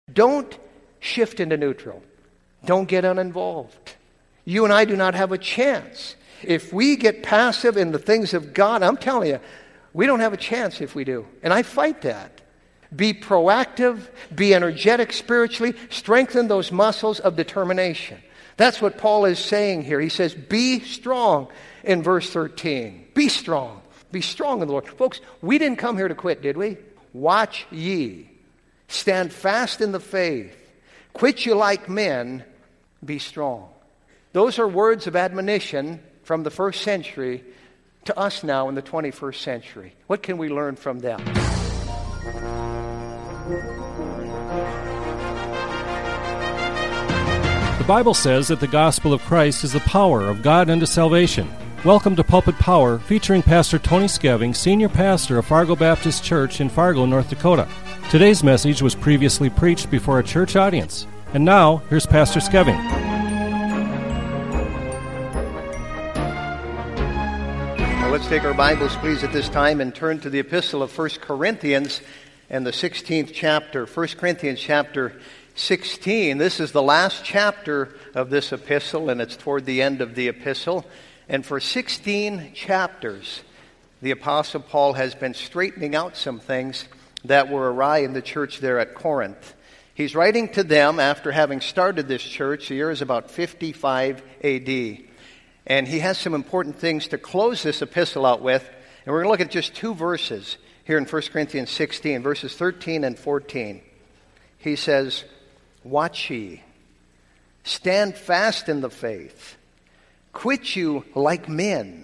Don't shift into neutral. Don't get uninvolved. You and I do not have a chance. If we get passive in the things of God, I'm telling you, we don't have a chance if we do. And I fight that. Be proactive, be energetic spiritually, strengthen those muscles of determination. That's what Paul is saying here. He says, be strong in verse 13. Be strong. Be strong in the Lord. Folks, we didn't come here to quit, did we? Watch ye. Stand fast in the faith. Quit you like men. Be strong. Those are words of admonition from the first century to us now in the 21st century. What can we learn from them? The Bible says that the gospel of Christ is the power of God unto salvation. Welcome to Pulpit Power, featuring Pastor Tony Skeving, Senior Pastor of Fargo Baptist Church in Fargo, North Dakota. Today's message was previously preached before a church audience. And now, here's Pastor Skeving. Now let's take our Bibles, please, at this time and turn to the epistle of 1 Corinthians and the 16th chapter. 1 Corinthians chapter 16. This is the last chapter of this epistle, and it's toward the end of the epistle. And for 16 chapters, the Apostle Paul has been straightening out some things that were awry in the church there at Corinth. He's writing to them after having started this church. The year is about 55 A.D. And he has some important things to close this epistle out with. And we're going to look at just two verses here in 1 Corinthians 16, verses 13 and 14. He says, watch ye, stand fast in the faith, quit you like men,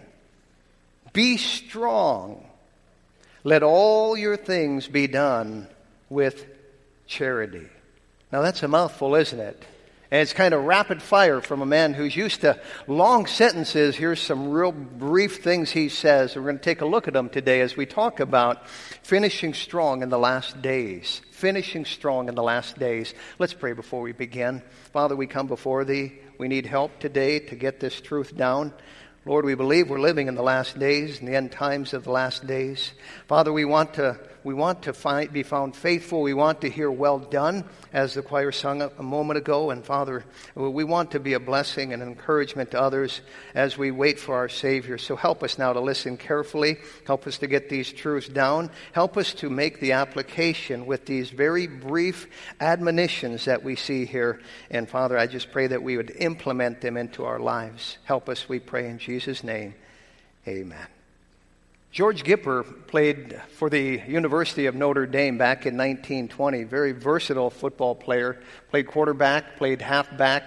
be strong, let all your things be done with charity. Now that's a mouthful, isn't it? And it's kind of rapid fire from a man who's used to long sentences. Here's some real brief things he says. We're going to take a look at them today as we talk about finishing strong in the last days. Finishing strong in the last days. Let's pray before we begin. Father, we come before Thee. We need help today to get this truth down. Lord, we believe we're living in the last days, in the end times of the last days. Father, we want to be found faithful. We want to hear well done, as the choir sung a moment ago. And Father, we want to be a blessing and an encouragement to others as we wait for our Savior. So help us now to listen carefully. Help us to get these truths down. Help us to make the application with these very brief admonitions that we see here. And Father, I just pray that we would implement them into our lives. Help us, we pray in Jesus' name. Amen. George Gipper played for the University of Notre Dame back in 1920. Very versatile football player. Played quarterback, played halfback,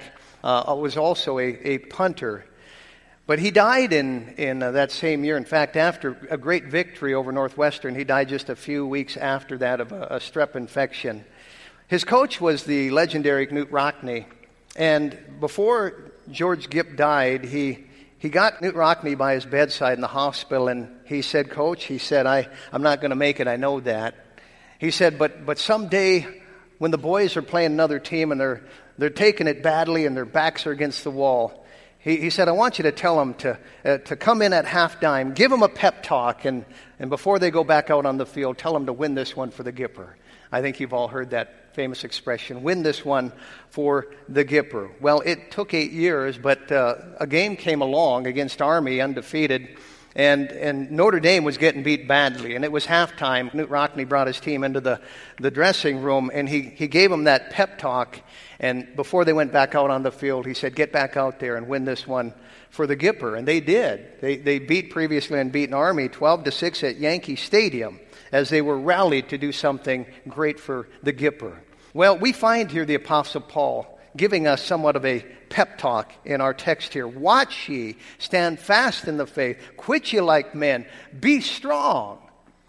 was also a punter. But he died in that same year. In fact, after a great victory over Northwestern, he died just a few weeks after that of a strep infection. His coach was the legendary Knute Rockne. And before George Gipp died, he got Knute Rockne by his bedside in the hospital, and he said, Coach, he said, I'm not going to make it, I know that. He said, but someday when the boys are playing another team and they're taking it badly and their backs are against the wall, he said, I want you to tell them to come in at halftime, give them a pep talk, and before they go back out on the field, tell them to win this one for the Gipper. I think you've all heard that famous expression, win this one for the Gipper. Well, it took 8 years, but a game came along against Army, undefeated, and Notre Dame was getting beat badly, and it was halftime. Knute Rockne brought his team into the dressing room, and he gave them that pep talk, and before they went back out on the field, he said, get back out there and win this one for the Gipper, and they did. They beat previously unbeaten Army 12-6 at Yankee Stadium, as they were rallied to do something great for the Gipper. Well, we find here the Apostle Paul giving us somewhat of a pep talk in our text here. Watch ye, stand fast in the faith, quit ye like men, be strong.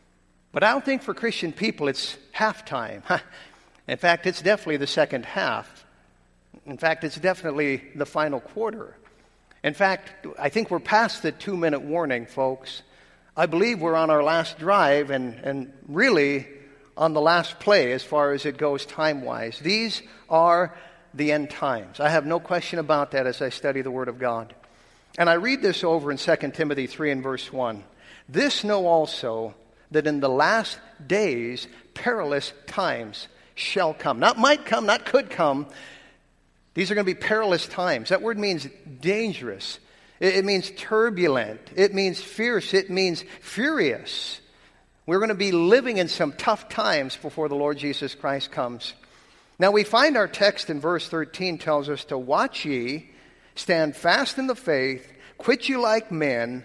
But I don't think for Christian people it's halftime. In fact, it's definitely the second half. In fact, it's definitely the final quarter. In fact, I think we're past the 2-minute warning, folks. I believe we're on our last drive and really on the last play as far as it goes time-wise. These are the end times. I have no question about that as I study the Word of God. And I read this over in 2 Timothy 3 and verse 1. This know also that in the last days perilous times shall come. Not might come, not could come. These are going to be perilous times. That word means dangerous. It means turbulent. It means fierce. It means furious. We're going to be living in some tough times before the Lord Jesus Christ comes. Now we find our text in verse 13 tells us to watch ye, stand fast in the faith, quit you like men,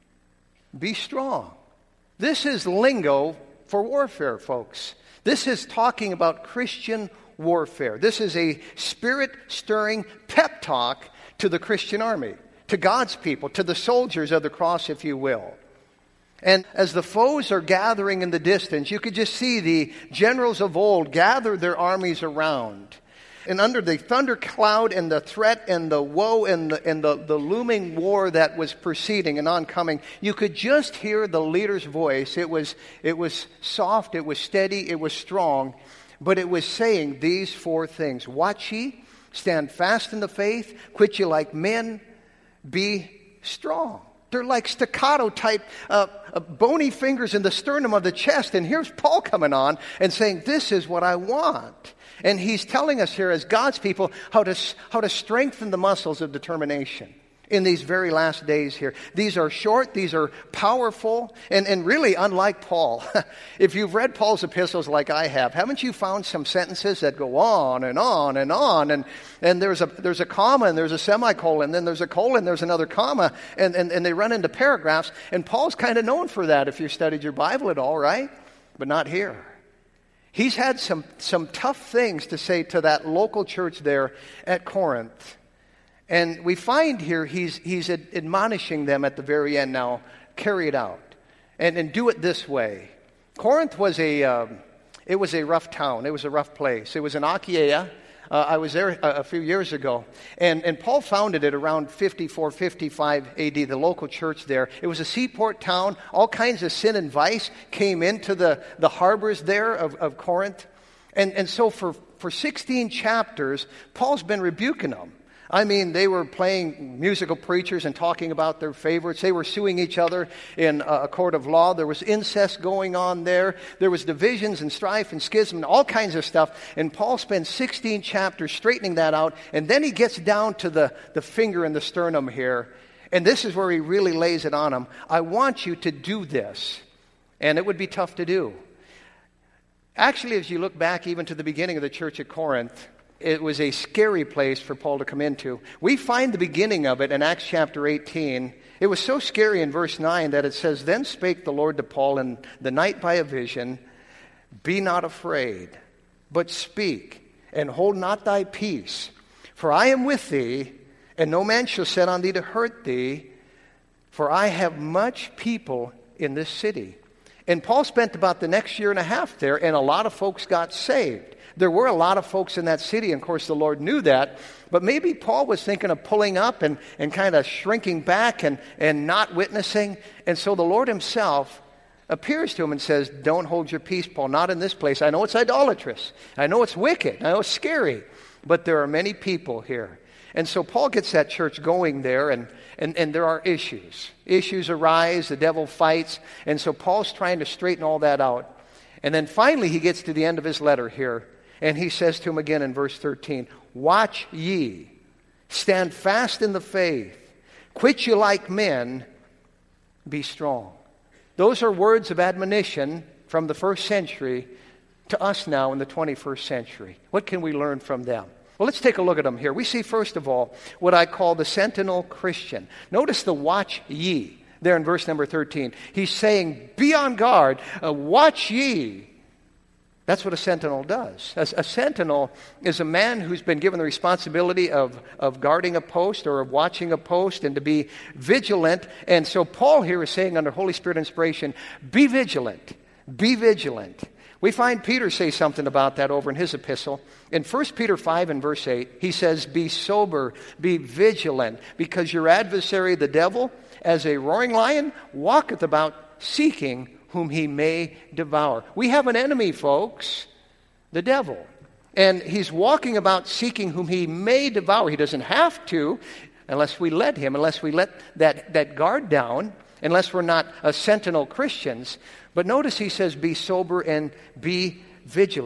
be strong. This is lingo for warfare, folks. This is talking about Christian warfare. This is a spirit-stirring pep talk to the Christian army, to God's people, to the soldiers of the cross, if you will. And as the foes are gathering in the distance, you could just see the generals of old gather their armies around. And under the thundercloud and the threat and the woe and the looming war that was proceeding and oncoming, you could just hear the leader's voice. It was soft, it was steady, it was strong, but it was saying these four things. Watch ye, stand fast in the faith, quit ye like men, be strong. They're like staccato type bony fingers in the sternum of the chest. And here's Paul coming on and saying, this is what I want. And he's telling us here as God's people how to strengthen the muscles of determination in these very last days here. These are short, these are powerful, and really unlike Paul. If you've read Paul's epistles like I have, haven't you found some sentences that go on and on and on, and there's a comma and there's a semicolon, then there's a colon, there's another comma, and they run into paragraphs, and Paul's kind of known for that if you studied your Bible at all, right? But not here. He's had some tough things to say to that local church there at Corinth. And we find here he's admonishing them at the very end now, carry it out and do it this way. Corinth was a rough town. It was a rough place. It was in Achaia. I was there a few years ago. And Paul founded it around 54, 55 AD, the local church there. It was a seaport town. All kinds of sin and vice came into the harbors there of Corinth. And so for 16 chapters, Paul's been rebuking them. I mean, they were playing musical preachers and talking about their favorites. They were suing each other in a court of law. There was incest going on there. There was divisions and strife and schism and all kinds of stuff. And Paul spends 16 chapters straightening that out. And then he gets down to the finger and the sternum here. And this is where he really lays it on them. I want you to do this. And it would be tough to do. Actually, as you look back even to the beginning of the church at Corinth, it was a scary place for Paul to come into. We find the beginning of it in Acts chapter 18. It was so scary in verse 9 that it says, Then spake the Lord to Paul in the night by a vision, Be not afraid, but speak, and hold not thy peace. For I am with thee, and no man shall set on thee to hurt thee, for I have much people in this city. And Paul spent about the next year and a half there, and a lot of folks got saved. There were a lot of folks in that city, and of course the Lord knew that, but maybe Paul was thinking of pulling up and kind of shrinking back and not witnessing, and so the Lord himself appears to him and says, Don't hold your peace, Paul, not in this place. I know it's idolatrous. I know it's wicked. I know it's scary, but there are many people here. And so Paul gets that church going there, and there are issues. Issues arise, the devil fights, and so Paul's trying to straighten all that out. And then finally he gets to the end of his letter here, and he says to him again in verse 13, Watch ye, stand fast in the faith, quit you like men, be strong. Those are words of admonition from the first century to us now in the 21st century. What can we learn from them? Well, let's take a look at them here. We see, first of all, what I call the sentinel Christian. Notice the watch ye there in verse number 13. He's saying, Be on guard, watch ye. That's what a sentinel does. A sentinel is a man who's been given the responsibility of guarding a post or of watching a post and to be vigilant. And so Paul here is saying under Holy Spirit inspiration, be vigilant. Be vigilant. We find Peter say something about that over in his epistle. In 1 Peter 5 and verse 8, he says, Be sober, be vigilant, because your adversary, the devil, as a roaring lion, walketh about seeking whom he may devour. We have an enemy, folks, the devil. And he's walking about seeking whom he may devour. He doesn't have to unless we let him, unless we let that guard down, unless we're not sentinel Christians. But notice he says, be sober and be vigilant.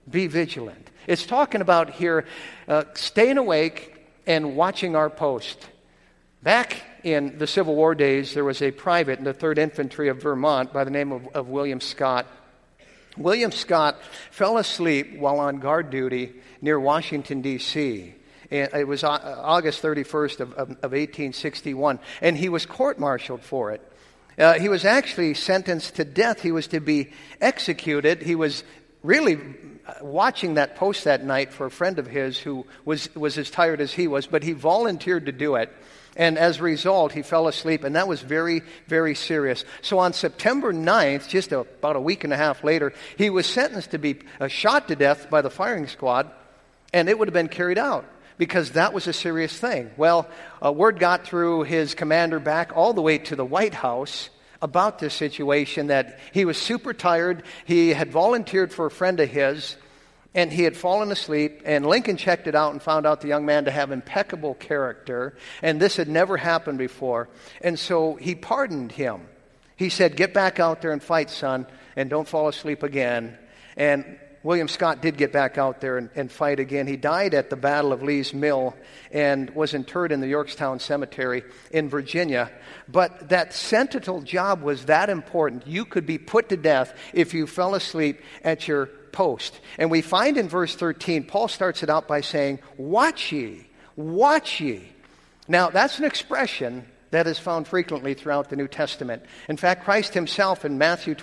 Be vigilant. It's talking about here staying awake and watching our post. Back in the Civil War days, there was a private in the 3rd Infantry of Vermont by the name of William Scott. William Scott fell asleep while on guard duty near Washington, D.C. It was August 31st of 1861, and he was court-martialed for it. He was actually sentenced to death. He was to be executed. He was really watching that post that night for a friend of his who was as tired as he was, but he volunteered to do it. And as a result, he fell asleep, and that was very, very serious. So on September 9th, just about a week and a half later, he was sentenced to be shot to death by the firing squad, and it would have been carried out because that was a serious thing. Well, word got through his commander back all the way to the White House about this situation, that he was super tired. He had volunteered for a friend of his, and he had fallen asleep, and Lincoln checked it out and found out the young man to have impeccable character, and this had never happened before. And so he pardoned him. He said, "Get back out there and fight, son, and don't fall asleep again." And William Scott did get back out there and fight again. He died at the Battle of Lee's Mill and was interred in the Yorktown Cemetery in Virginia. But that sentinel job was that important. You could be put to death if you fell asleep at your post. And we find in verse 13, Paul starts it out by saying, "Watch ye, watch ye." Now, that's an expression that is found frequently throughout the New Testament. In fact, Christ himself in Matthew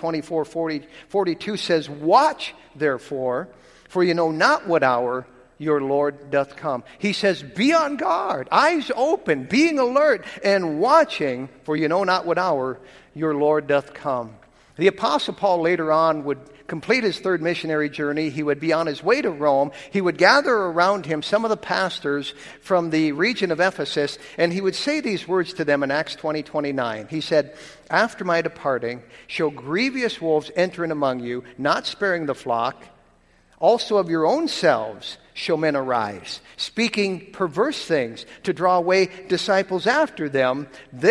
24:42 says, "Watch, therefore, for you know not what hour your Lord doth come." He says, be on guard, eyes open, being alert, and watching, for you know not what hour your Lord doth come. The Apostle Paul later on would complete his 3rd missionary journey. He would be on his way to Rome. He would gather around him some of the pastors from the region of Ephesus, and he would say these words to them in Acts 20:29. He said, "After my departing, shall grievous wolves enter in among you, not sparing the flock. Also of your own selves shall men arise, speaking perverse things to draw away disciples after them.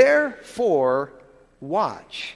Therefore, watch."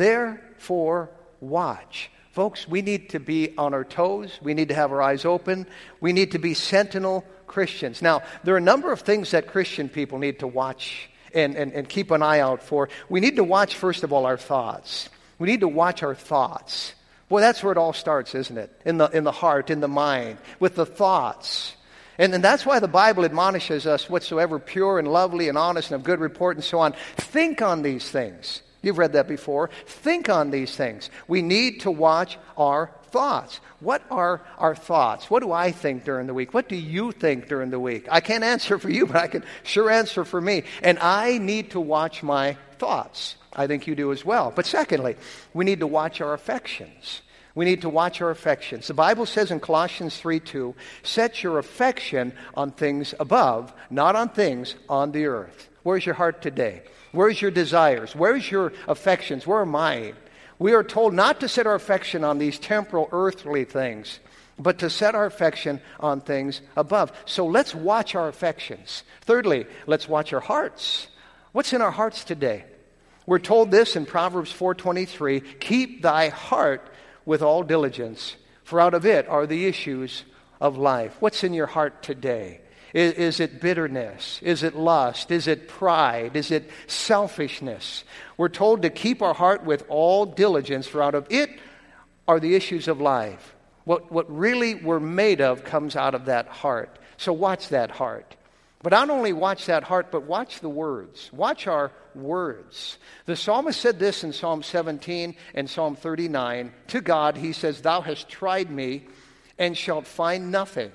Therefore, watch. Folks, we need to be on our toes. We need to have our eyes open. We need to be sentinel Christians. Now, there are a number of things that Christian people need to watch and keep an eye out for. We need to watch, first of all, our thoughts. We need to watch our thoughts. Boy, that's where it all starts, isn't it? In the heart, in the mind, with the thoughts. And that's why the Bible admonishes us, whatsoever pure and lovely and honest and of good report and so on. Think on these things. You've read that before. Think on these things. We need to watch our thoughts. What are our thoughts? What do I think during the week? What do you think during the week? I can't answer for you, but I can sure answer for me. And I need to watch my thoughts. I think you do as well. But secondly, we need to watch our affections. We need to watch our affections. The Bible says in Colossians 3:2, "Set your affection on things above, not on things on the earth." Where's your heart today? Where's your desires? Where's your affections? Where are mine? We are told not to set our affection on these temporal, earthly things, but to set our affection on things above. So let's watch our affections. Thirdly, let's watch our hearts. What's in our hearts today? We're told this in Proverbs 4:23, "Keep thy heart with all diligence, for out of it are the issues of life." What's in your heart today? Is it bitterness? Is it lust? Is it pride? Is it selfishness? We're told to keep our heart with all diligence, for out of it are the issues of life. What really we're made of comes out of that heart. So watch that heart. But not only watch that heart, but watch the words. Watch our words. The psalmist said this in Psalm 17 and Psalm 39. To God, he says, "Thou hast tried me and shalt find nothing.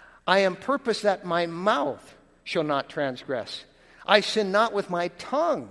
I am purposed that my mouth shall not transgress. I sin not with my tongue.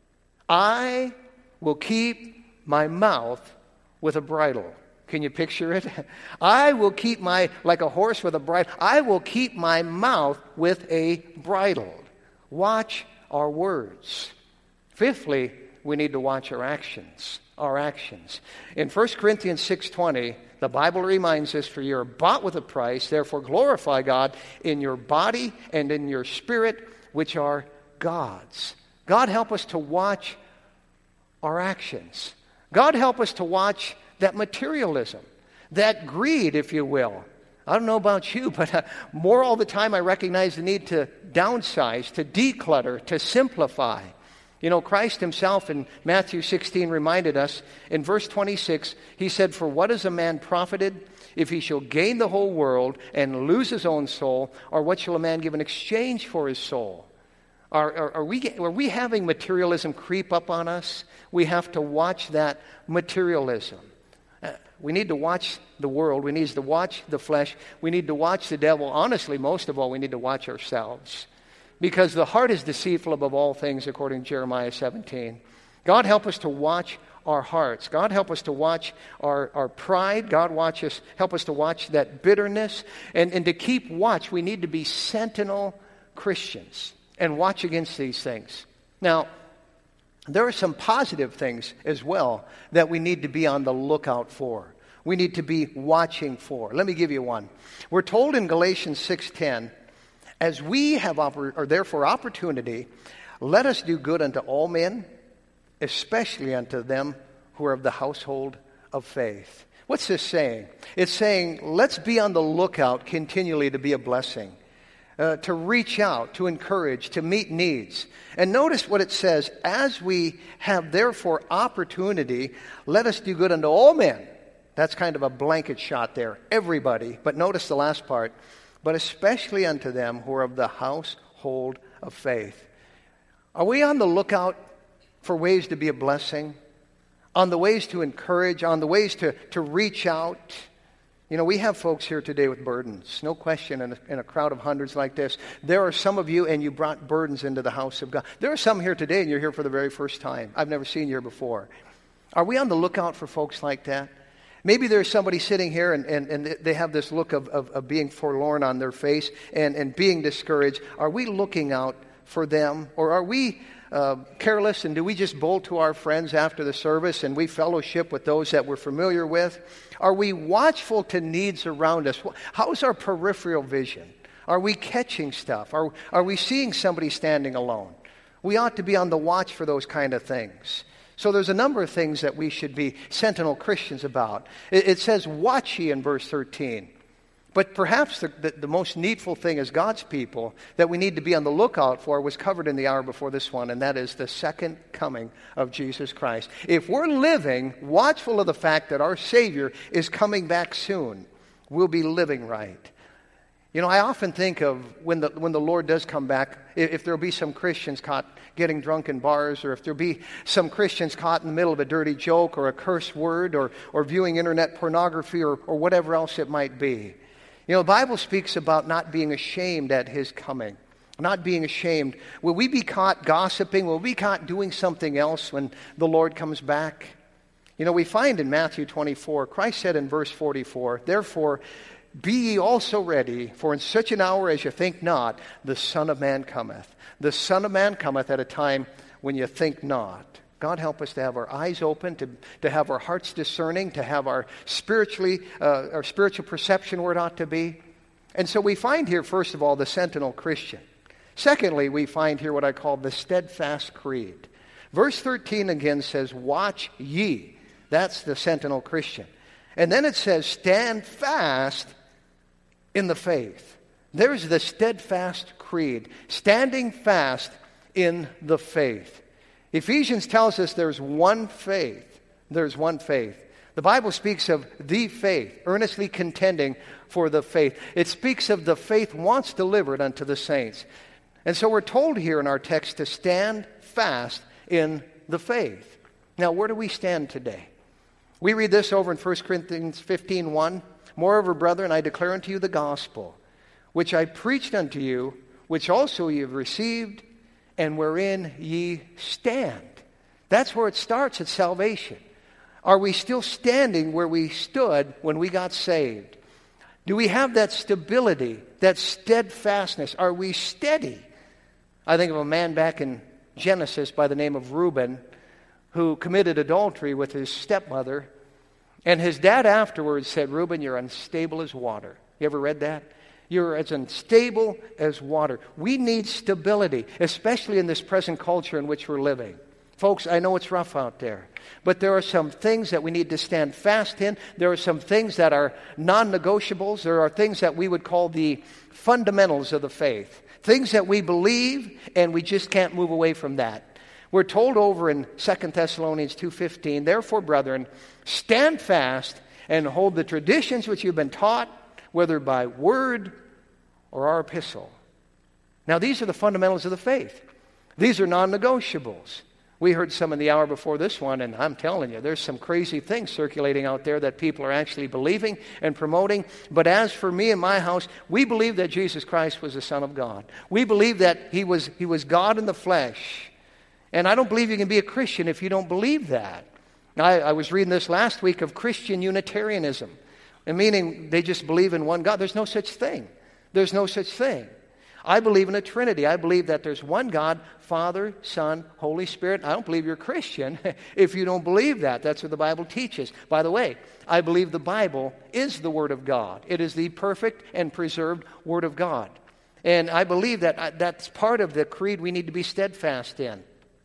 I will keep my mouth with a bridle." Can you picture it? I will keep like a horse with a bridle. I will keep my mouth with a bridle. Watch our words. Fifthly, we need to watch our actions. Our actions. In 1 Corinthians 6:20, the Bible reminds us, "For you are bought with a price, therefore glorify God in your body and in your spirit, which are God's." God help us to watch our actions. God help us to watch that materialism, That greed, if you will. I don't know about you, but more all the time I recognize the need to downsize, to declutter, to simplify. You know, Christ himself in Matthew 16 reminded us, in verse 26, he said, "For what is a man profited if he shall gain the whole world and lose his own soul? Or what shall a man give in exchange for his soul?" Are we having materialism creep up on us? We have to watch that materialism. We need to watch the world. We need to watch the flesh. We need to watch the devil. Honestly, most of all, we need to watch ourselves. Because the heart is deceitful above all things, according to Jeremiah 17. God help us to watch our hearts. God help us to watch our pride. God help us to watch that bitterness. And to keep watch, we need to be sentinel Christians and watch against these things. Now, there are some positive things as well that we need to be on the lookout for. We need to be watching for. Let me give you one. We're told in Galatians 6:10, "As we have therefore opportunity, let us do good unto all men, especially unto them who are of the household of faith." What's this saying? It's saying, let's be on the lookout continually to be a blessing. To reach out, to encourage, to meet needs. And notice what it says, "As we have therefore opportunity, let us do good unto all men." That's kind of a blanket shot there, everybody. But notice the last part, "but especially unto them who are of the household of faith." Are we on the lookout for ways to be a blessing? On the ways to encourage, on the ways to reach out? You know, we have folks here today with burdens. No question, in a crowd of hundreds like this. There are some of you, and you brought burdens into the house of God. There are some here today, and you're here for the very first time. I've never seen you here before. Are we on the lookout for folks like that? Maybe there's somebody sitting here, and they have this look of being forlorn on their face and being discouraged. Are we looking out for them? Or are we careless, and do we just bolt to our friends after the service and we fellowship with those that we're familiar with? Are we watchful to needs around us? How's our peripheral vision? Are we catching stuff? Are we seeing somebody standing alone? We ought to be on the watch for those kind of things. So there's a number of things that we should be sentinel Christians about. It says, "Watch ye" in verse 13. But perhaps the most needful thing as God's people that we need to be on the lookout for was covered in the hour before this one, and that is the second coming of Jesus Christ. If we're living watchful of the fact that our Savior is coming back soon, we'll be living right. You know, I often think of when the Lord does come back, if there'll be some Christians caught getting drunk in bars, or if there'll be some Christians caught in the middle of a dirty joke or a curse word or viewing internet pornography or whatever else it might be. You know, the Bible speaks about not being ashamed at His coming. Not being ashamed. Will we be caught gossiping? Will we be caught doing something else when the Lord comes back? You know, we find in Matthew 24, Christ said in verse 44, "Therefore, be ye also ready, for in such an hour as you think not, the Son of Man cometh." The Son of Man cometh at a time when you think not. God help us to have our eyes open, to have our hearts discerning, to have our spiritual perception where it ought to be. And so we find here, first of all, the sentinel Christian. Secondly, we find here what I call the steadfast creed. Verse 13 again says, "Watch ye." That's the sentinel Christian. And then it says, "Stand fast in the faith." There's the steadfast creed, standing fast in the faith. Ephesians tells us there's one faith. There's one faith. The Bible speaks of the faith, earnestly contending for the faith. It speaks of the faith once delivered unto the saints. And so we're told here in our text to stand fast in the faith. Now, where do we stand today? We read this over in 1 Corinthians 15:1. "Moreover, brethren, I declare unto you the gospel, which I preached unto you, which also ye have received, and wherein ye stand." That's where it starts at salvation. Are we still standing where we stood when we got saved? Do we have that stability, that steadfastness? Are we steady? I think of a man back in Genesis by the name of Reuben who committed adultery with his stepmother, and his dad afterwards said, "Reuben, you're unstable as water." You ever read that? You're as unstable as water. We need stability, especially in this present culture in which we're living. Folks, I know it's rough out there, but there are some things that we need to stand fast in. There are some things that are non-negotiables. There are things that we would call the fundamentals of the faith, things that we believe, and we just can't move away from that. We're told over in 2 Thessalonians 2:15, therefore, brethren, stand fast and hold the traditions which you've been taught, whether by word or our epistle. Now, these are the fundamentals of the faith. These are non-negotiables. We heard some in the hour before this one, and I'm telling you, there's some crazy things circulating out there that people are actually believing and promoting. But as for me and my house, we believe that Jesus Christ was the Son of God. We believe that He was God in the flesh. And I don't believe you can be a Christian if you don't believe that. I was reading this last week of Christian Unitarianism, and meaning they just believe in one God. There's no such thing. There's no such thing. I believe in a Trinity. I believe that there's one God, Father, Son, Holy Spirit. I don't believe you're a Christian if you don't believe that. That's what the Bible teaches. By the way, I believe the Bible is the Word of God. It is the perfect and preserved Word of God. And I believe that that's part of the creed we need to be steadfast in.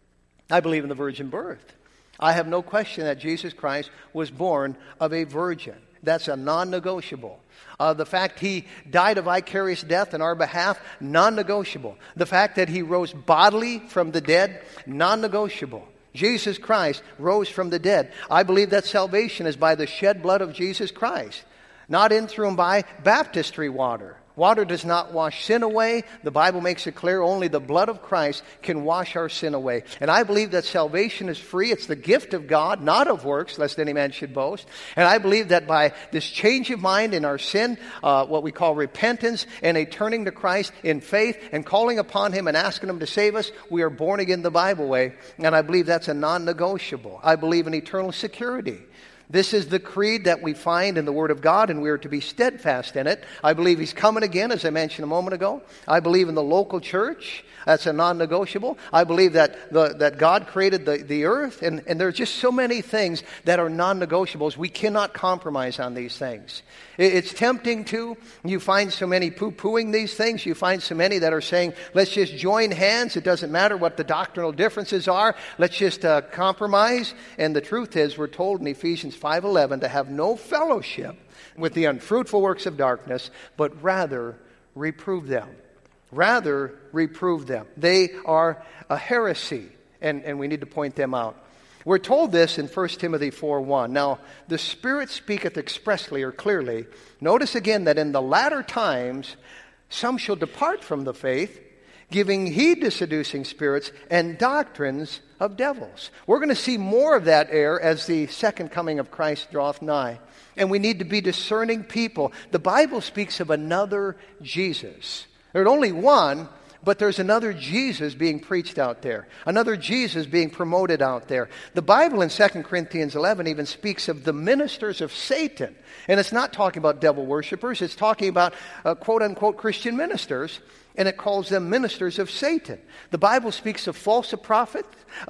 I believe in the virgin birth. I have no question that Jesus Christ was born of a virgin. That's a non-negotiable. The fact He died a vicarious death on our behalf, non-negotiable. The fact that He rose bodily from the dead, non-negotiable. Jesus Christ rose from the dead. I believe that salvation is by the shed blood of Jesus Christ, not in through and by baptistry water. Water does not wash sin away. The Bible makes it clear only the blood of Christ can wash our sin away. And I believe that salvation is free. It's the gift of God, not of works, lest any man should boast. And I believe that by this change of mind in our sin, what we call repentance, and a turning to Christ in faith and calling upon Him and asking Him to save us, we are born again the Bible way. And I believe that's a non-negotiable. I believe in eternal security. This is the creed that we find in the Word of God, and we are to be steadfast in it. I believe He's coming again, as I mentioned a moment ago. I believe in the local church. That's a non-negotiable. I believe that God created the earth, and there are just so many things that are non-negotiables. We cannot compromise on these things. It's tempting to. You find so many poo-pooing these things. You find so many that are saying, let's just join hands. It doesn't matter what the doctrinal differences are. Let's just compromise. And the truth is, we're told in Ephesians 5:11 to have no fellowship with the unfruitful works of darkness, but rather reprove them. Rather, reprove them. They are a heresy, and we need to point them out. We're told this in 1 Timothy 4:1. Now, the Spirit speaketh expressly or clearly. Notice again that in the latter times some shall depart from the faith, giving heed to seducing spirits and doctrines of devils. We're going to see more of that error as the second coming of Christ draweth nigh. And we need to be discerning people. The Bible speaks of another Jesus. There's only one, but there's another Jesus being preached out there. Another Jesus being promoted out there. The Bible in 2 Corinthians 11 even speaks of the ministers of Satan. And it's not talking about devil worshipers. It's talking about quote-unquote Christian ministers. And it calls them ministers of Satan. The Bible speaks of false prophets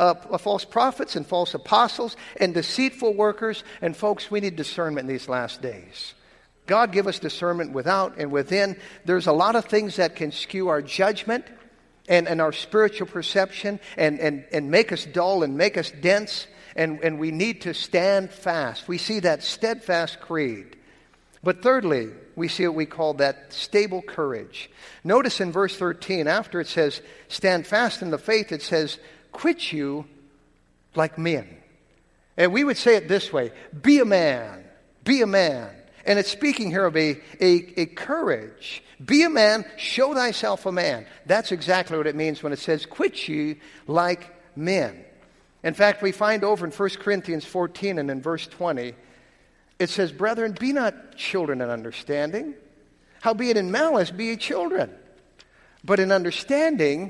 and false apostles and deceitful workers. And folks, we need discernment in these last days. God give us discernment without and within. There's a lot of things that can skew our judgment and our spiritual perception and make us dull and make us dense. And we need to stand fast. We see that steadfast creed. But thirdly, we see what we call that stable courage. Notice in verse 13, after it says, stand fast in the faith, it says, quit you like men. And we would say it this way, be a man, be a man. And it's speaking here of a courage. Be a man, show thyself a man. That's exactly what it means when it says, quit you like men. In fact, we find over in 1 Corinthians 14 and in verse 20, it says, brethren, be not children in understanding. Howbeit in malice be ye children. But in understanding,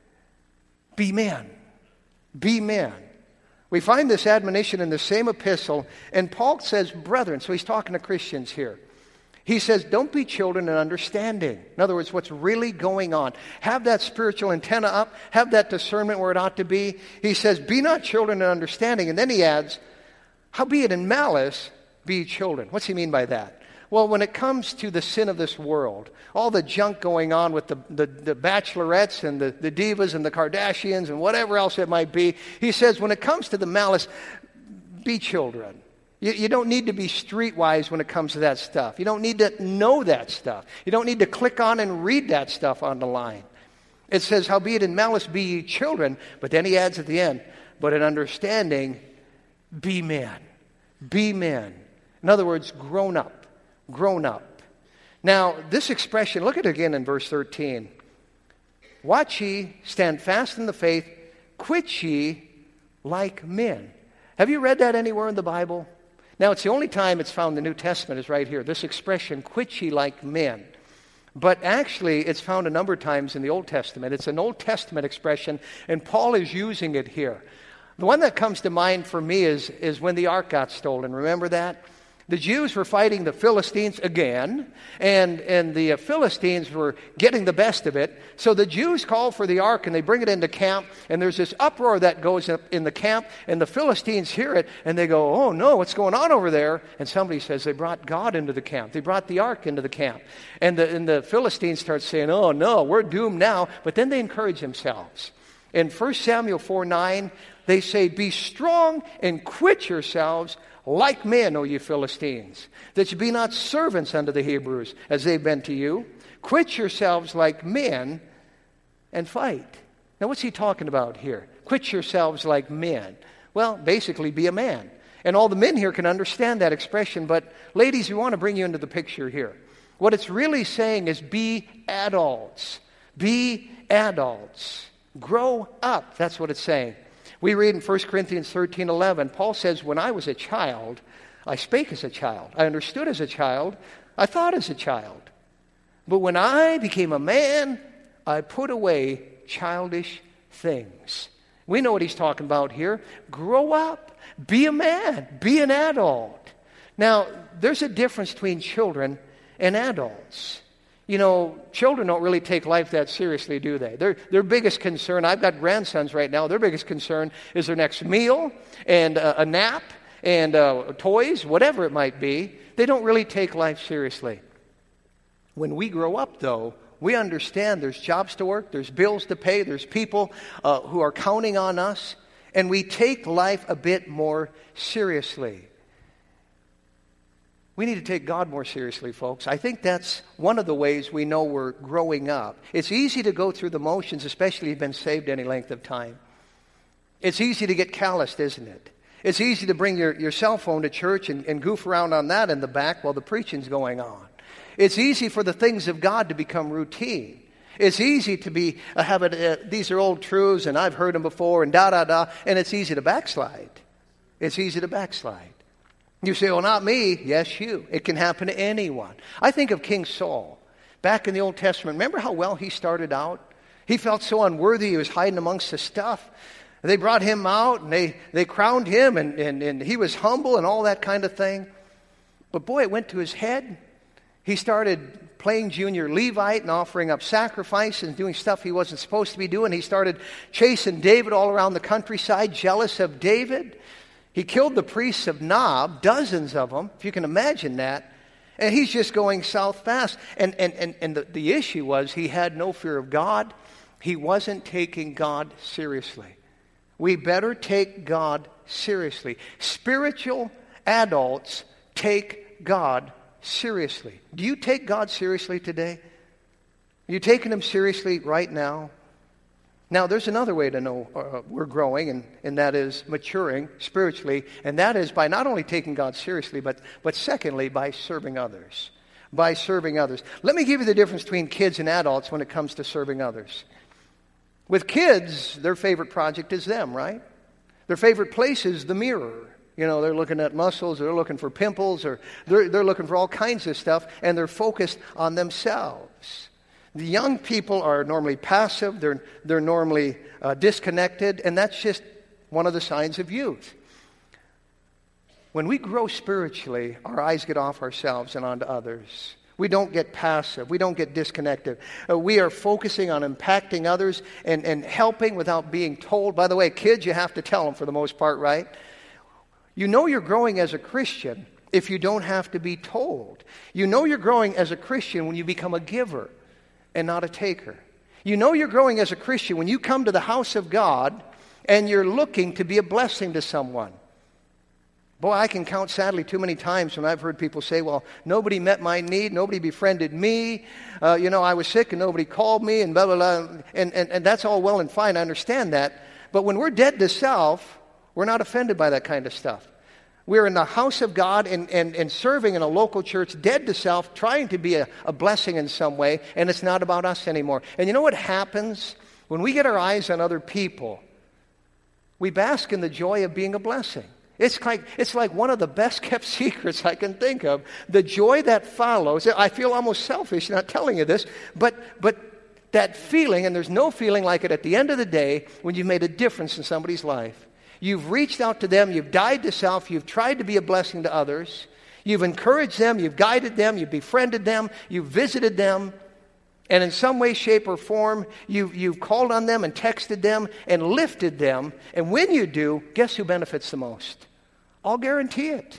be men. Be men. We find this admonition in the same epistle, and Paul says, brethren, so he's talking to Christians here. He says, don't be children in understanding. In other words, what's really going on. Have that spiritual antenna up. Have that discernment where it ought to be. He says, be not children in understanding. And then he adds, howbeit in malice be ye children. What's he mean by that? Well, when it comes to the sin of this world, all the junk going on with the bachelorettes and the divas and the Kardashians and whatever else it might be, he says when it comes to the malice, be children. You don't need to be streetwise when it comes to that stuff. You don't need to know that stuff. You don't need to click on and read that stuff on the line. It says, howbeit in malice be ye children, but then he adds at the end, but in understanding, be men. Be men. In other words, grown up. Grown up. Now, this expression, look at it again in verse 13. Watch ye, stand fast in the faith, quit ye like men. Have you read that anywhere in the Bible? Now, it's the only time it's found in the New Testament is right here. This expression, quit ye like men. But actually, it's found a number of times in the Old Testament. It's an Old Testament expression, and Paul is using it here. The one that comes to mind for me is when the ark got stolen. Remember that? The Jews were fighting the Philistines again, and the Philistines were getting the best of it. So the Jews call for the ark, and they bring it into camp, and there's this uproar that goes up in the camp, and the Philistines hear it, and they go, oh no, what's going on over there? And somebody says they brought God into the camp. They brought the ark into the camp. And the Philistines start saying, oh no, we're doomed now. But then they encourage themselves. In 1 Samuel 4:9, they say, be strong and quit yourselves like men, O ye Philistines, that ye be not servants unto the Hebrews, as they've been to you. Quit yourselves like men and fight. Now, what's he talking about here? Quit yourselves like men. Well, basically, be a man. And all the men here can understand that expression, but ladies, we want to bring you into the picture here. What it's really saying is be adults. Be adults. Grow up. That's what it's saying. We read in 1 Corinthians 13:11, Paul says, when I was a child, I spake as a child. I understood as a child. I thought as a child. But when I became a man, I put away childish things. We know what he's talking about here. Grow up. Be a man. Be an adult. Now, there's a difference between children and adults. You know, children don't really take life that seriously, do they? Their biggest concern, I've got grandsons right now, their biggest concern is their next meal and a nap and toys, whatever it might be. They don't really take life seriously. When we grow up, though, we understand there's jobs to work, there's bills to pay, there's people who are counting on us, and we take life a bit more seriously. We need to take God more seriously, folks. I think that's one of the ways we know we're growing up. It's easy to go through the motions, especially if you've been saved any length of time. It's easy to get calloused, isn't it? It's easy to bring your cell phone to church and goof around on that in the back while the preaching's going on. It's easy for the things of God to become routine. It's easy to be these are old truths and I've heard them before and and it's easy to backslide. It's easy to backslide. You say, well, not me. Yes, you. It can happen to anyone. I think of King Saul. Back in the Old Testament, remember how well he started out? He felt so unworthy. He was hiding amongst the stuff. They brought him out, and they crowned him, and he was humble and all that kind of thing. But boy, it went to his head. He started playing junior Levite and offering up sacrifices and doing stuff he wasn't supposed to be doing. He started chasing David all around the countryside, jealous of David. He killed the priests of Nob, dozens of them, if you can imagine that. And he's just going south fast. And the issue was he had no fear of God. He wasn't taking God seriously. We better take God seriously. Spiritual adults take God seriously. Do you take God seriously today? Are you taking Him seriously right now? Now, there's another way to know we're growing, and that is maturing spiritually, and that is by not only taking God seriously, but secondly, by serving others. By serving others. Let me give you the difference between kids and adults when it comes to serving others. With kids, their favorite project is them, right? Their favorite place is the mirror. You know, they're looking at muscles, they're looking for pimples, or they're looking for all kinds of stuff, and they're focused on themselves. The young people are normally passive, they're normally disconnected, and that's just one of the signs of youth. When we grow spiritually, our eyes get off ourselves and onto others. We don't get passive, we don't get disconnected. We are focusing on impacting others and helping without being told. By the way, kids, you have to tell them for the most part, right? You know you're growing as a Christian if you don't have to be told. You know you're growing as a Christian when you become a giver and not a taker. You know you're growing as a Christian when you come to the house of God and you're looking to be a blessing to someone. Boy, I can count sadly too many times when I've heard people say, well, nobody met my need, nobody befriended me, I was sick and nobody called me, and blah, blah, blah. And that's all well and fine, I understand that. But when we're dead to self, we're not offended by that kind of stuff. We're in the house of God and serving in a local church, dead to self, trying to be a blessing in some way, and it's not about us anymore. And you know what happens? When we get our eyes on other people, we bask in the joy of being a blessing. It's like one of the best kept secrets I can think of. The joy that follows. I feel almost selfish not telling you this, but that feeling, and there's no feeling like it at the end of the day when you've made a difference in somebody's life. You've reached out to them, you've died to self, you've tried to be a blessing to others, you've encouraged them, you've guided them, you've befriended them, you've visited them, and in some way, shape, or form, you've called on them and texted them and lifted them. And when you do, guess who benefits the most? I'll guarantee it.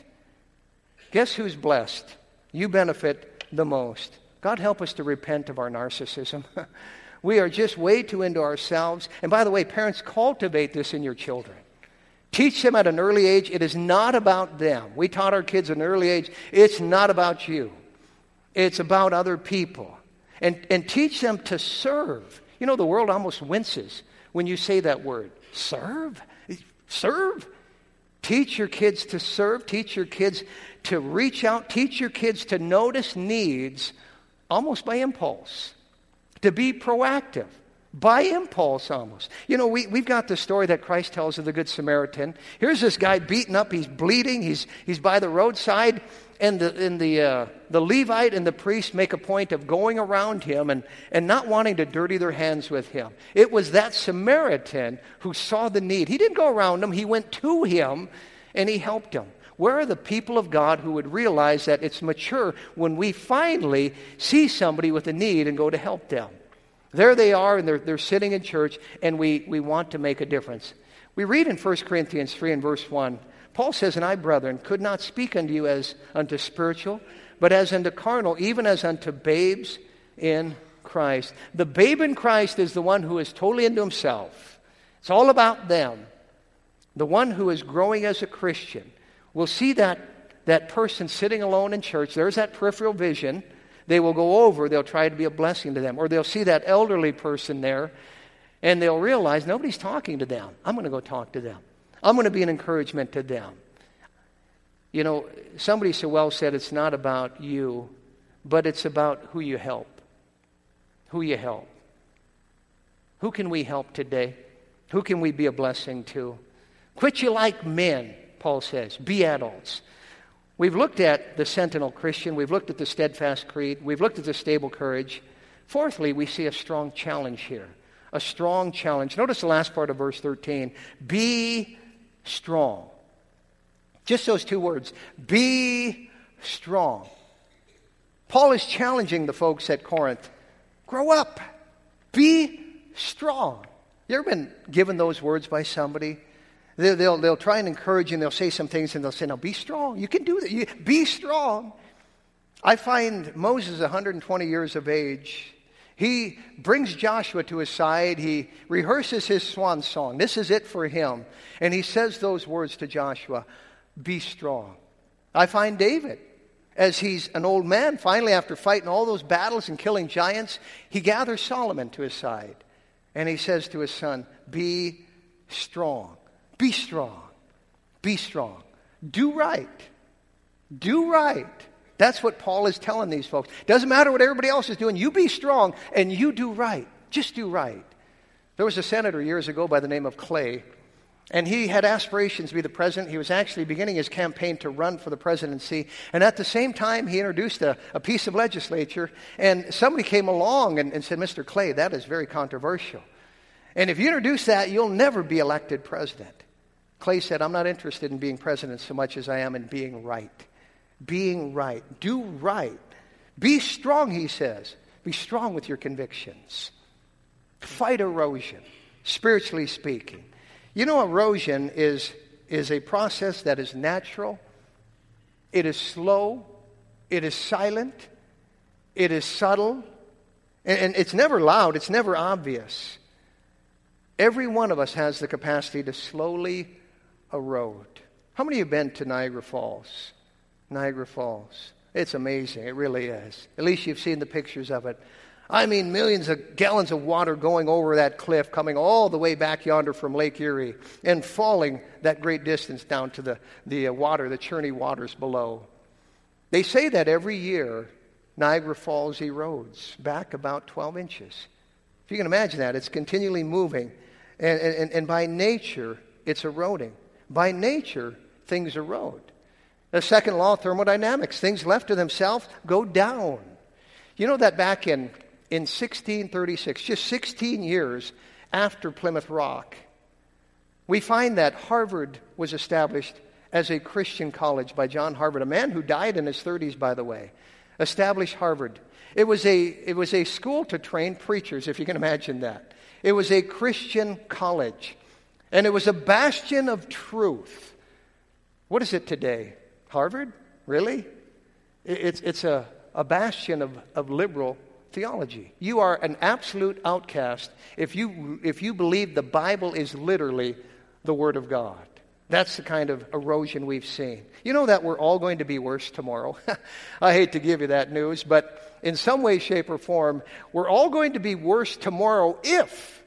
Guess who's blessed? You benefit the most. God help us to repent of our narcissism. We are just way too into ourselves. And by the way, parents, cultivate this in your children. Teach them at an early age, it is not about them. We taught our kids at an early age, it's not about you. It's about other people. And teach them to serve. You know, the world almost winces when you say that word. Serve? Serve? Teach your kids to serve. Teach your kids to reach out. Teach your kids to notice needs almost by impulse. To be proactive. By impulse almost. You know, we've got the story that Christ tells of the Good Samaritan. Here's this guy beaten up. He's bleeding. He's by the roadside. And the Levite and the priest make a point of going around him and not wanting to dirty their hands with him. It was that Samaritan who saw the need. He didn't go around him. He went to him and he helped him. Where are the people of God who would realize that it's mature when we finally see somebody with a need and go to help them? There they are, and they're sitting in church, and we want to make a difference. We read in 1 Corinthians 3 and verse 1, Paul says, "And I, brethren, could not speak unto you as unto spiritual, but as unto carnal, even as unto babes in Christ." The babe in Christ is the one who is totally into himself. It's all about them. The one who is growing as a Christian will see that person sitting alone in church. There's that peripheral vision. They will go over, they'll try to be a blessing to them. Or they'll see that elderly person there, and they'll realize nobody's talking to them. I'm going to go talk to them. I'm going to be an encouragement to them. You know, somebody so well said it's not about you, but it's about who you help. Who you help. Who can we help today? Who can we be a blessing to? Quit you like men, Paul says. Be adults. We've looked at the Sentinel Christian. We've looked at the Steadfast Creed. We've looked at the Stable Courage. Fourthly, we see a strong challenge here. A strong challenge. Notice the last part of verse 13. Be strong. Just those two words. Be strong. Paul is challenging the folks at Corinth. Grow up. Be strong. You ever been given those words by somebody? They'll try and encourage you, and they'll say some things, and they'll say, "Now be strong. You can do that. Be strong." I find Moses, 120 years of age, he brings Joshua to his side. He rehearses his swan song. This is it for him. And he says those words to Joshua, "Be strong." I find David, as he's an old man, finally after fighting all those battles and killing giants, he gathers Solomon to his side. And he says to his son, "Be strong. Be strong. Be strong. Do right. Do right." That's what Paul is telling these folks. Doesn't matter what everybody else is doing. You be strong and you do right. Just do right. There was a senator years ago by the name of Clay, and he had aspirations to be the president. He was actually beginning his campaign to run for the presidency. And at the same time, he introduced a piece of legislature, and somebody came along and said, "Mr. Clay, that is very controversial. And if you introduce that, you'll never be elected president." Clay said, "I'm not interested in being president so much as I am in being right. Being right. Do right. Be strong," he says. Be strong with your convictions. Fight erosion, spiritually speaking. You know, erosion is a process that is natural. It is slow. It is silent. It is subtle. And it's never loud. It's never obvious. Every one of us has the capacity to slowly erode. How many of you have been to Niagara Falls? Niagara Falls. It's amazing. It really is. At least you've seen the pictures of it. I mean, millions of gallons of water going over that cliff, coming all the way back yonder from Lake Erie, and falling that great distance down to the water, the churny waters below. They say that every year, Niagara Falls erodes back about 12 inches. If you can imagine that, it's continually moving. And by nature, it's eroding. By nature, things erode. The second law of thermodynamics, things left to themselves go down. You know that back in 1636, just 16 years after Plymouth Rock, we find that Harvard was established as a Christian college by John Harvard, a man who died in his 30s, by the way, established Harvard. It was a school to train preachers, if you can imagine that. It was a Christian college, and it was a bastion of truth. What is it today? Harvard? Really? It's a bastion of liberal theology. You are an absolute outcast if you believe the Bible is literally the Word of God. That's the kind of erosion we've seen. You know that we're all going to be worse tomorrow. I hate to give you that news, but in some way, shape, or form, we're all going to be worse tomorrow if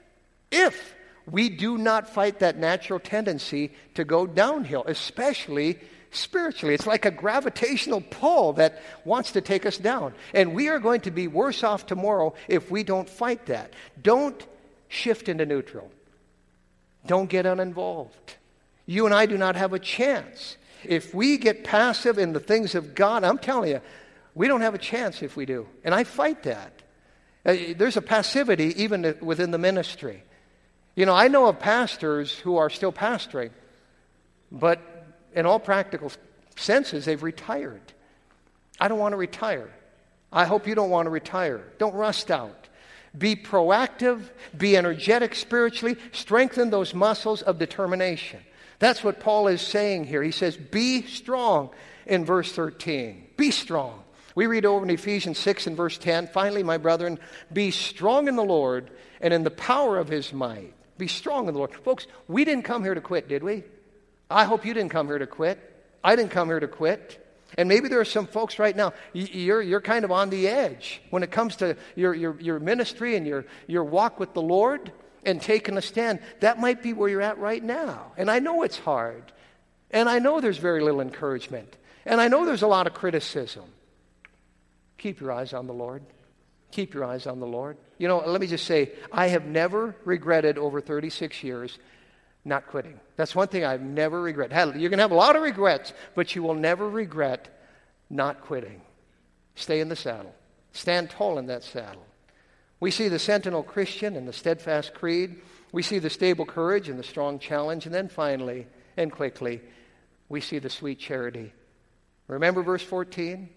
we do not fight that natural tendency to go downhill, especially spiritually. It's like a gravitational pull that wants to take us down. And we are going to be worse off tomorrow if we don't fight that. Don't shift into neutral. Don't get uninvolved. You and I do not have a chance. If we get passive in the things of God, I'm telling you, we don't have a chance if we do. And I fight that. There's a passivity even within the ministry. You know, I know of pastors who are still pastoring, but in all practical senses, they've retired. I don't want to retire. I hope you don't want to retire. Don't rust out. Be proactive, be energetic spiritually, strengthen those muscles of determination. That's what Paul is saying here. He says, be strong in verse 13. Be strong. We read over in Ephesians 6 and verse 10, finally, my brethren, be strong in the Lord and in the power of his might. Be strong in the Lord. Folks, we didn't come here to quit, did we? I hope you didn't come here to quit. I didn't come here to quit. And maybe there are some folks right now, you're kind of on the edge when it comes to your ministry and your walk with the Lord and taking a stand. That might be where you're at right now. And I know it's hard. And I know there's very little encouragement. And I know there's a lot of criticism. Keep your eyes on the Lord. Keep your eyes on the Lord. You know, let me just say, I have never regretted over 36 years not quitting. That's one thing I've never regretted. You're going to have a lot of regrets, but you will never regret not quitting. Stay in the saddle. Stand tall in that saddle. We see the sentinel Christian and the steadfast creed. We see the stable courage and the strong challenge. And then finally, and quickly, we see the sweet charity. Remember verse 14?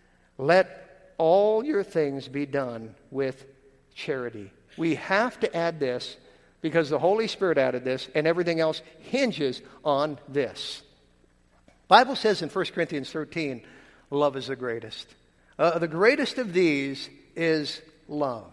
Let all your things be done with charity. We have to add this because the Holy Spirit added this, and everything else hinges on this. The Bible says in 1 Corinthians 13, love is the greatest. The greatest of these is love.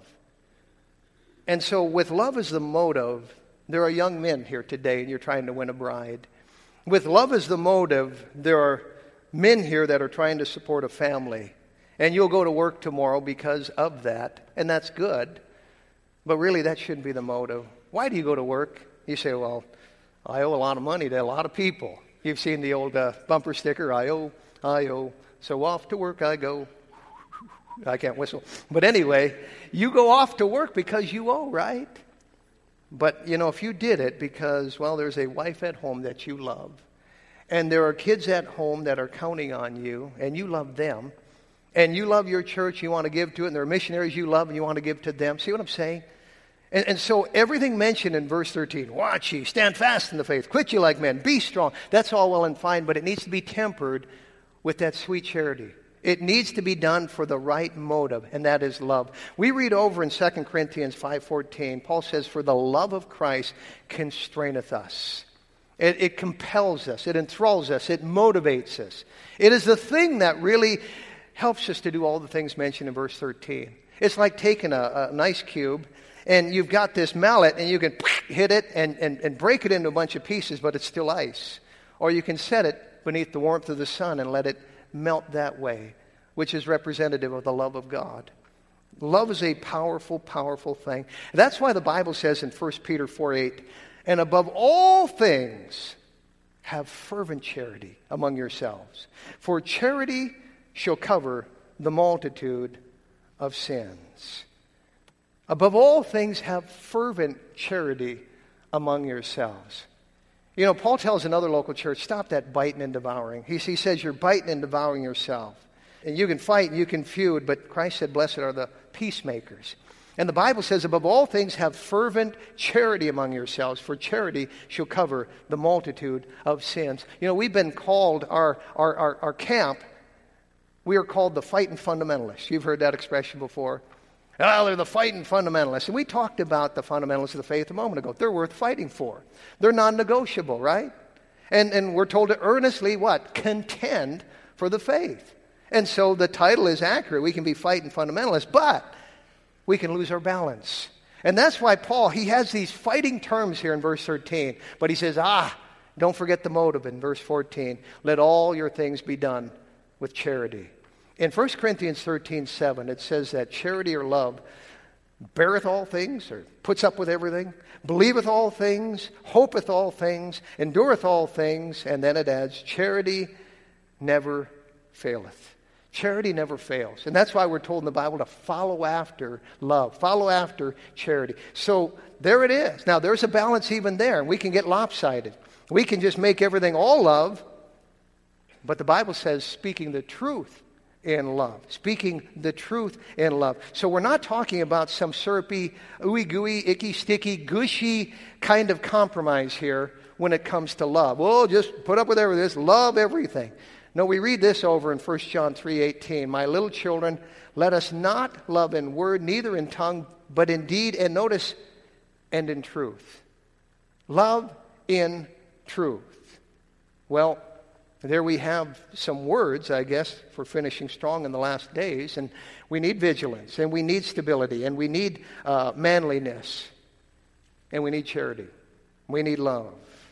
And so with love as the motive, there are young men here today, and you're trying to win a bride. With love as the motive, there are men here that are trying to support a family. And you'll go to work tomorrow because of that, and that's good. But really, that shouldn't be the motive. Why do you go to work? You say, well, I owe a lot of money to a lot of people. You've seen the old bumper sticker, I owe. So off to work I go. I can't whistle. But anyway, you go off to work because you owe, right? But, you know, if you did it because, well, there's a wife at home that you love, and there are kids at home that are counting on you, and you love them, and you love your church, you want to give to it, and there are missionaries you love, and you want to give to them. See what I'm saying? And so everything mentioned in verse 13, watch ye, stand fast in the faith, quit ye like men, be strong. That's all well and fine, but it needs to be tempered with that sweet charity. It needs to be done for the right motive, and that is love. We read over in 2 Corinthians 5:14, Paul says, for the love of Christ constraineth us. It compels us. It enthralls us. It motivates us. It is the thing that really helps us to do all the things mentioned in verse 13. It's like taking an ice cube, and you've got this mallet, and you can hit it and break it into a bunch of pieces, but it's still ice. Or you can set it beneath the warmth of the sun and let it melt that way, which is representative of the love of God. Love is a powerful, powerful thing. That's why the Bible says in 1 Peter 4:8, and above all things, have fervent charity among yourselves. For charity shall cover the multitude of sins. Above all things, have fervent charity among yourselves. You know, Paul tells another local church, stop that biting and devouring. He says you're biting and devouring yourself. And you can fight and you can feud, but Christ said, blessed are the peacemakers. And the Bible says, above all things, have fervent charity among yourselves, for charity shall cover the multitude of sins. You know, we've been called, our camp, we are called the fighting fundamentalists. You've heard that expression before. Oh, they're the fighting fundamentalists. And we talked about the fundamentals of the faith a moment ago. They're worth fighting for. They're non-negotiable, right? And we're told to earnestly, what? Contend for the faith. And so the title is accurate. We can be fighting fundamentalists, but we can lose our balance. And that's why Paul, he has these fighting terms here in verse 13. But he says, don't forget the motive in verse 14. Let all your things be done with charity. In 1 Corinthians 13:7, it says that charity or love beareth all things, or puts up with everything, believeth all things, hopeth all things, endureth all things, and then it adds, charity never faileth. Charity never fails. And that's why we're told in the Bible to follow after love, follow after charity. So there it is. Now, there's a balance even there, and we can get lopsided. We can just make everything all love, but the Bible says speaking the truth in love. Speaking the truth in love. So we're not talking about some syrupy, ooey gooey, icky sticky, gushy kind of compromise here when it comes to love. Well, just put up with everything. Love everything. No, we read this over in 1 John 3:18. My little children, let us not love in word, neither in tongue, but in deed, and notice, and in truth. Love in truth. Well, there we have some words, I guess, for finishing strong in the last days. And we need vigilance, and we need stability, and we need manliness, and we need charity. We need love.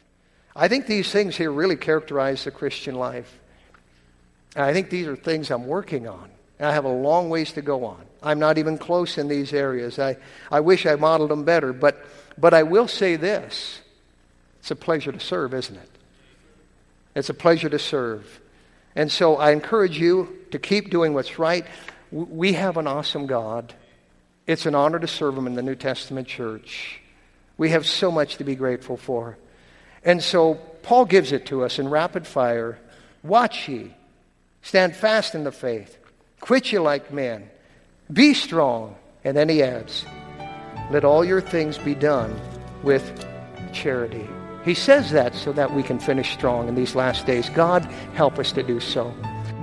I think these things here really characterize the Christian life. And I think these are things I'm working on. And I have a long ways to go on. I'm not even close in these areas. I wish I modeled them better. But I will say this. It's a pleasure to serve, isn't it? It's a pleasure to serve. And so I encourage you to keep doing what's right. We have an awesome God. It's an honor to serve Him in the New Testament church. We have so much to be grateful for. And so Paul gives it to us in rapid fire. Watch ye. Stand fast in the faith. Quit ye like men. Be strong. And then he adds, let all your things be done with charity. He says that so that we can finish strong in these last days. God, help us to do so.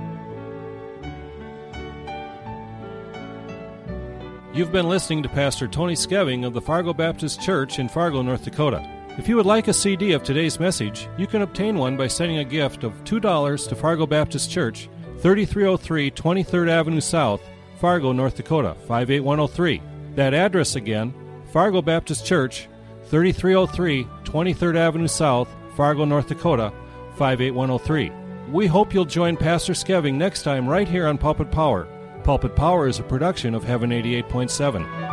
You've been listening to Pastor Tony Skeving of the Fargo Baptist Church in Fargo, North Dakota. If you would like a CD of today's message, you can obtain one by sending a gift of $2 to Fargo Baptist Church, 3303 23rd Avenue South, Fargo, North Dakota, 58103. That address again, Fargo Baptist Church, 3303 23rd Avenue South, Fargo, North Dakota, 58103. We hope you'll join Pastor Skeving next time right here on Pulpit Power. Pulpit Power is a production of Heaven 88.7.